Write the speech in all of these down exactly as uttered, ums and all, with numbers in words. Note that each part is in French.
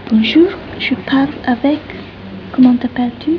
Bonjour, je parle avec... Comment t'appelles-tu?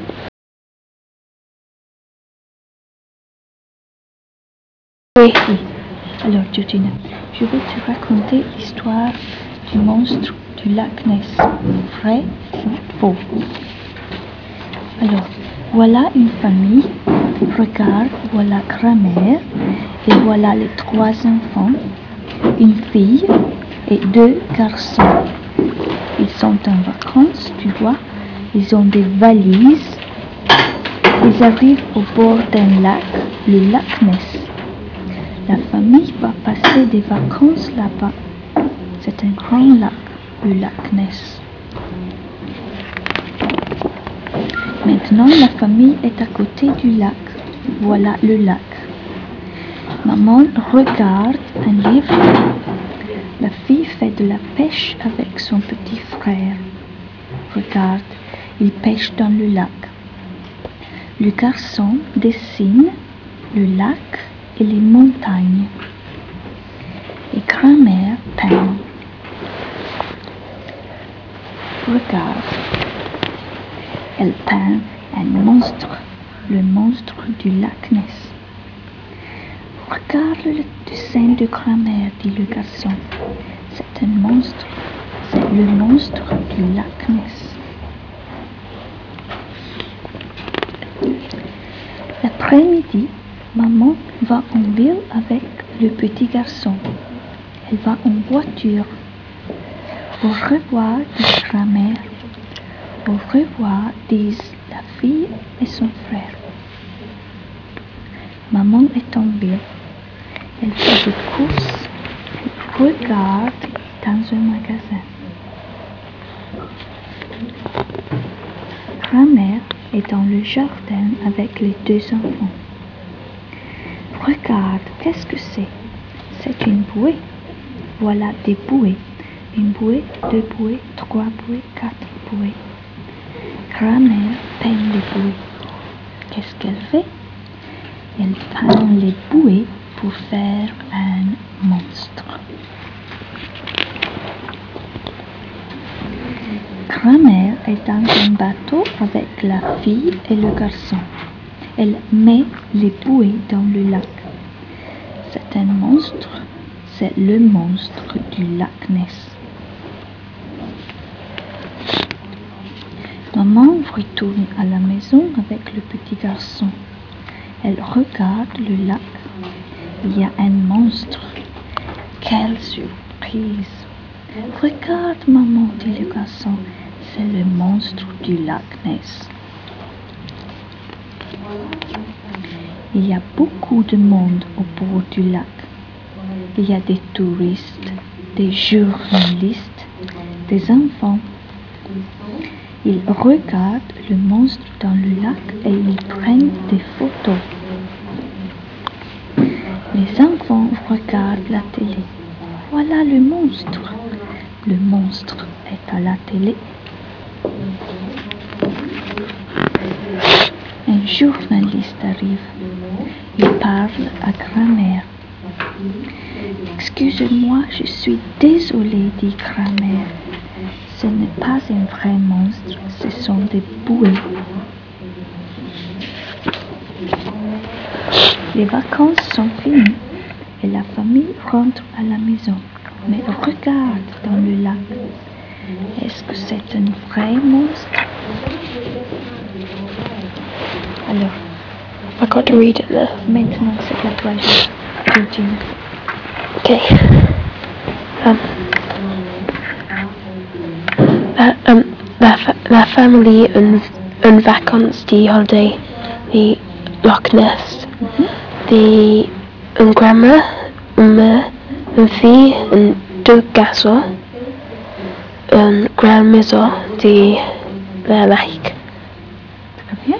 Oui. Oui. Alors, Georgina, je vais te raconter l'histoire du monstre du lac Ness. Vrai ou faux? Alors, voilà une famille. Regarde, voilà grand-mère. Et voilà les trois enfants. Une fille et deux garçons. Ils sont en vacances, tu vois. Ils ont des valises. Ils arrivent au bord d'un lac, le lac Ness. La famille va passer des vacances là-bas. C'est un grand lac, le lac Ness. Maintenant, la famille est à côté du lac. Voilà le lac. Maman regarde un livre. La fille fait de la pêche avec son petit frère. Regarde, il pêche dans le lac. Le garçon dessine le lac et les montagnes. Et grand-mère peint. Regarde, elle peint un monstre, le monstre du lac Ness. Regarde le dessin de grand-mère, dit le garçon. C'est un monstre, c'est le monstre du lac Ness. L'après-midi, maman va en ville avec le petit garçon. Elle va en voiture. Au revoir, dit grand-mère. Au revoir, disent la fille et son frère. Maman est en ville. Elle fait des courses. Elle regarde dans un magasin. Grand-mère est dans le jardin avec les deux enfants. Regarde, qu'est-ce que c'est? C'est une bouée. Voilà des bouées. Une bouée, deux bouées, trois bouées, quatre bouées. Grand-mère peint les bouées. Qu'est-ce qu'elle fait? Elle peint les bouées pour faire un monstre. Grand-mère est dans un bateau avec la fille et le garçon. Elle met les bouées dans le lac. C'est un monstre, c'est le monstre du lac Ness. Maman retourne à la maison avec le petit garçon. Elle regarde le lac. Il y a un monstre. Quelle surprise! Regarde, maman, dit le garçon. C'est le monstre du lac Ness. Il y a beaucoup de monde au bord du lac. Il y a des touristes, des journalistes, des enfants. Ils regardent le monstre dans le lac et ils prennent des photos. Les enfants regardent la télé. Voilà le monstre. Le monstre est à la télé. Un journaliste arrive. Il parle à grand-mère. Excusez-moi, je suis désolée, dit grand-mère. Ce n'est pas un vrai monstre, ce sont des bouées. Les vacances sont finies et la famille rentre à la maison. Mais regarde dans le lac. Est-ce que c'est un vrai monstre? Alors, I got to read it there. Maintenant, c'est à toi, Georgina. Okay. Um, la, um, la, fa la famille en, en vacances de holiday de Loch Ness. Mm-hmm. De une grand-mère, une mère, une fille, et deux garçons. Une grande maison de la lac. Très bien.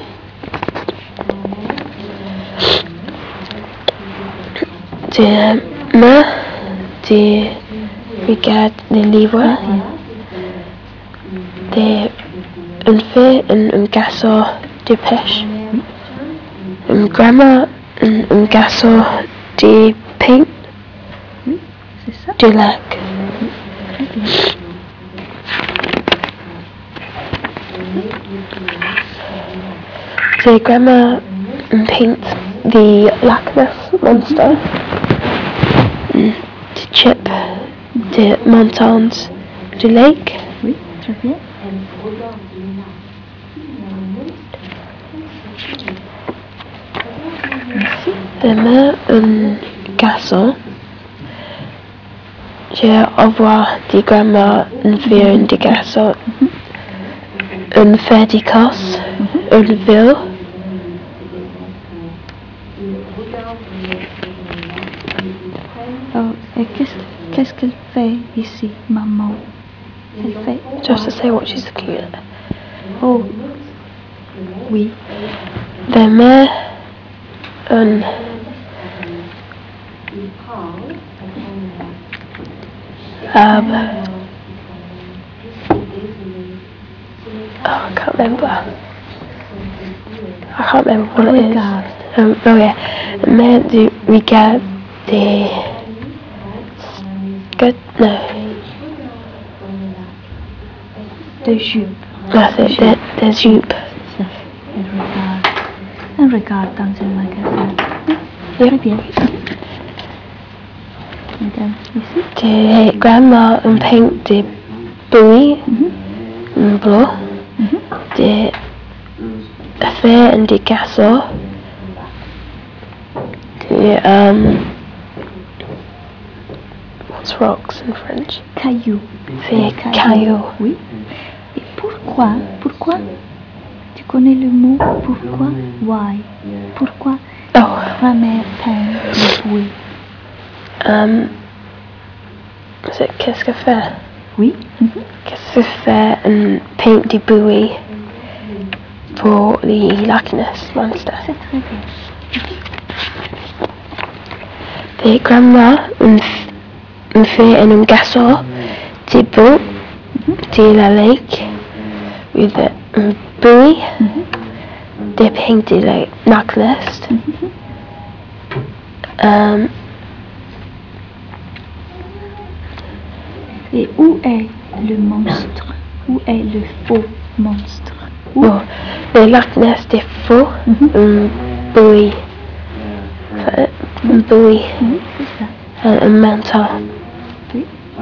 De main, de regarde les livres. De une fille et un garçon de pêche. Une grand-mère et un garçon de pain. Oui, c'est ça. Du lac. Très bien. The grandma paints the Loch Ness monster. Mm, to Chip the mountains du lake. Oui, très bien. Merci. Elle met un garçon. Je revois des grandmas une fille et des garçons. Une fête d'Écosse, une ville. Oh, et qu'est-ce qu'est-ce qu'elle fait ici, maman? Elle fait. Just to say what she's looking at. Oh, oui. Elle met un arbre. Oh, I can't remember. I can't remember what it is. Regarde. Um, oh yeah, mais du regard des good no. De jupe. That's it. Des, des jupes. C'est ça. Elle regarde. Elle regarde dans un magasin. Oui, très bien. Madame, ici. Des grandma and paint des buoy in blue. Des affair and des castle. Des um. What's rocks in French? Caillou. Des cailloux. Oui. Et pourquoi, pourquoi, tu connais le mot pourquoi? Why? Pourquoi Oh. grand-mère peint le bruit? Um. C'est qu'est-ce que fait? Oui. Qu'est-ce que fait un paint des buoy pour les Loch Ness monster? C'est très bien. Des grandma, une, f- une fille et un garçon, des boats, de la lake, with a un buoy, des paint de la Loch Ness. Um, Et où est le monstre? Où est le faux monstre? Où? oh, le Loch Ness des faux, un buoy, Enfin, un buoy, Oui, c'est ça. un, un manteau. Oui.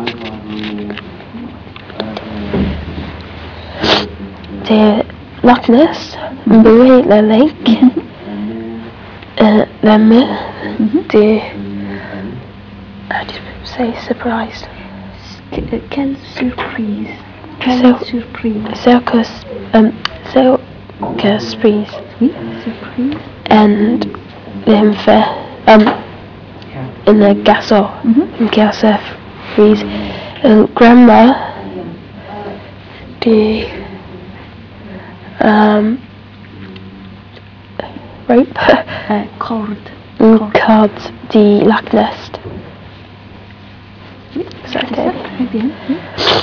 The Loch Ness, buoy, la lake, uh, la mer, the, how do you say surprised? Que- euh, quelle surprise! Quelle So- surprise! Circus, um, circus breeze, Oui, surprise. and the fair, um, in the castle, in castle breeze, and grandma, the, um, rope, Euh, corde. and cards, the Loch Ness. Oui, Is that c'est ça, okay? très bien. Oui.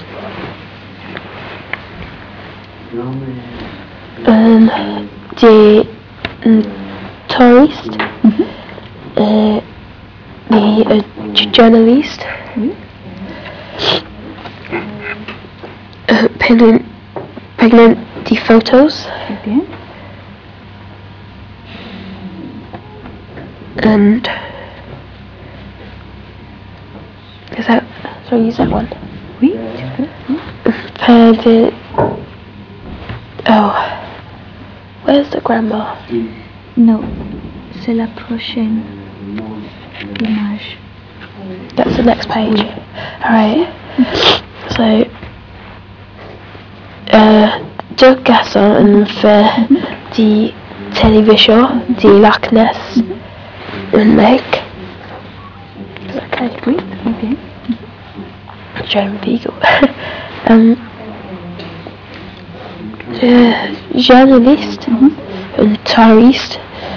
Um, the mm, tourist, uh, the uh, j- journalist, Oui. uh, pregnant, pregnant the photos, Très bien. and is that? Sorry, use that one. Oui, tu peux. Oui. Uh, the oh, where's the grandma? Non, c'est la prochaine image. That's the next page. All right. So, uh, deux garçons ont fait du télévision, du Loch Ness, un lake. Is that okay? Oui, très bien. German Beagle. um, the journalist, un touriste,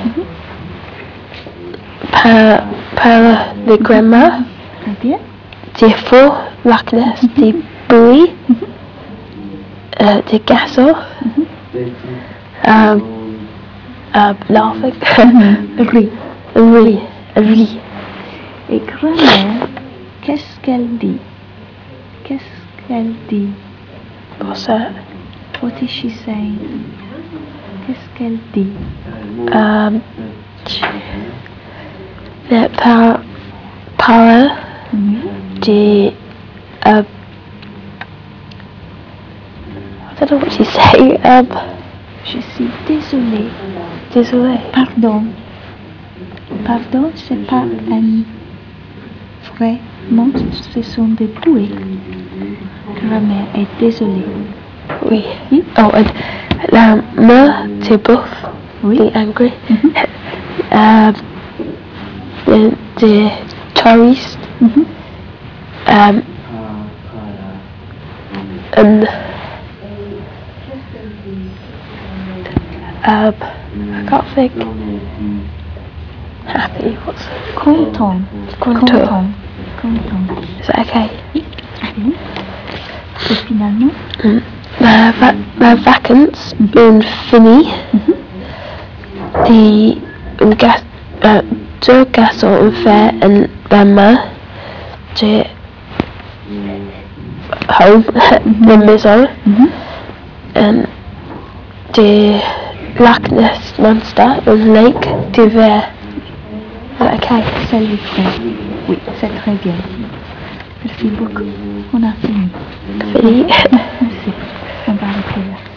par, par the grandma, Très bien. des faux Loch Ness, des buoys, uh, des garçons, um, uh, laughing, Oui. oui, oui. Et grand-mère, qu'est-ce qu'elle dit? Qu'est-ce qu'elle dit? What's that? What is she saying? Qu'est-ce qu'elle dit? Um, that par para Oui. de uh, I don't know what she's saying. Um, Je suis désolée. désolé. Pardon. Pardon, c'est pas un vrai mot, ce sont des bouées. Grammaire est désolée. Oui. Oui. Oh, and la me c'est both. Oui. Be angry. Mhm. Um, the, the tourist. Mhm. Um, and um, I can't think. Happy. What's Content. Content. Content. Content. is that okay? Oui, très bien. Et finalement, Mm. La, va- la vacances une finie. The un gas, uh, deux garçons ont fait un maman de home, la maison, and the Loch Ness Monster, un lake d'hiver. Is that okay? c'est le vrai. Oui, c'est très bien. Merci beaucoup. On a fini. Fini. Merci. On va arrêter là.